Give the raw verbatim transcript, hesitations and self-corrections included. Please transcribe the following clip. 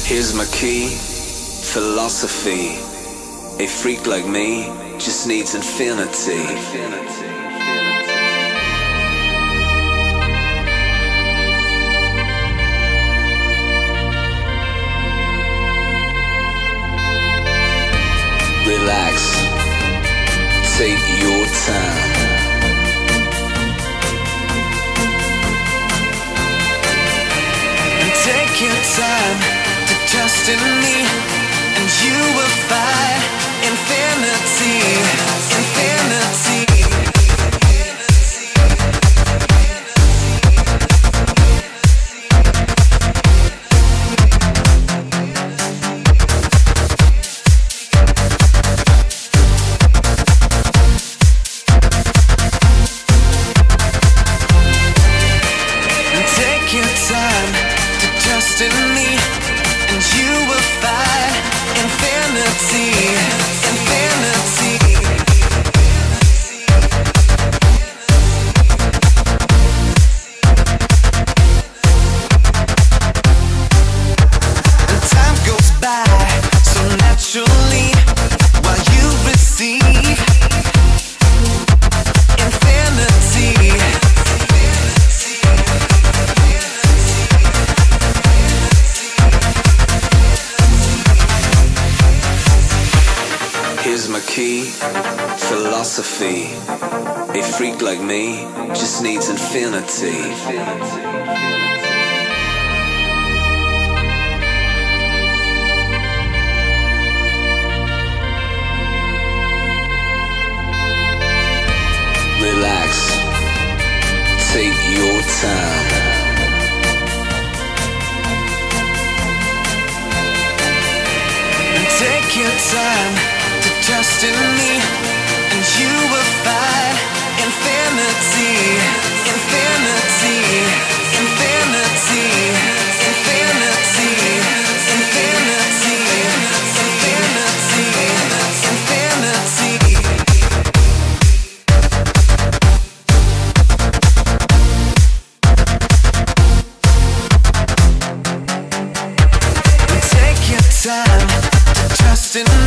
Here's my key, philosophy. A freak like me just needs infinity. Relax, take your time. Take your time to trust in me, and you will find infinity, infinity. Take your time to trust in me, and you will find infinity, infinity. And time goes by so naturally while you receive infinity. Here's my key, philosophy. A freak like me just needs infinity. Relax, take your time. And take your time to trust in me, and you will find infinity, infinity, infinity, infinity, infinity, infinity, infinity. Take your time to trust in me.